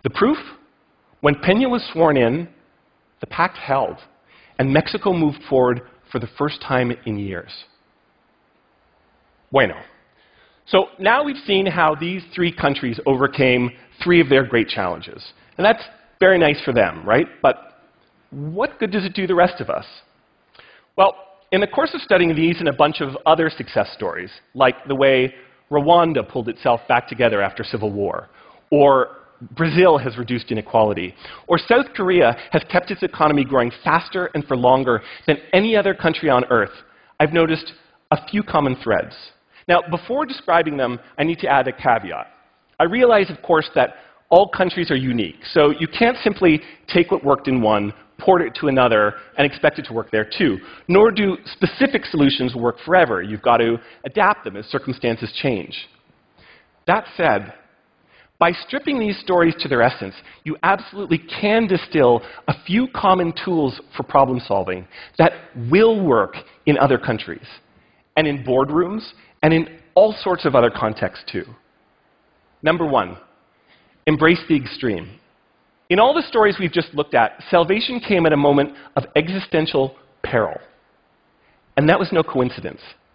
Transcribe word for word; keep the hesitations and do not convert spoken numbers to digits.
The proof? When Peña was sworn in, the pact held, and Mexico moved forward for the first time in years. Bueno. So now we've seen how these three countries overcame three of their great challenges. And that's very nice for them, right? But what good does it do the rest of us? Well, in the course of studying these and a bunch of other success stories, like the way Rwanda pulled itself back together after civil war, or Brazil has reduced inequality, or South Korea has kept its economy growing faster and for longer than any other country on Earth, I've noticed a few common threads. Now, before describing them, I need to add a caveat. I realize, of course, that all countries are unique, so you can't simply take what worked in one, port it to another, and expect it to work there too. Nor do specific solutions work forever. You've got to adapt them as circumstances change. That said, by stripping these stories to their essence, you absolutely can distill a few common tools for problem solving that will work in other countries, and in boardrooms, and in all sorts of other contexts too. Number one, embrace the extreme. In all the stories we've just looked at, salvation came at a moment of existential peril. And that was no coincidence.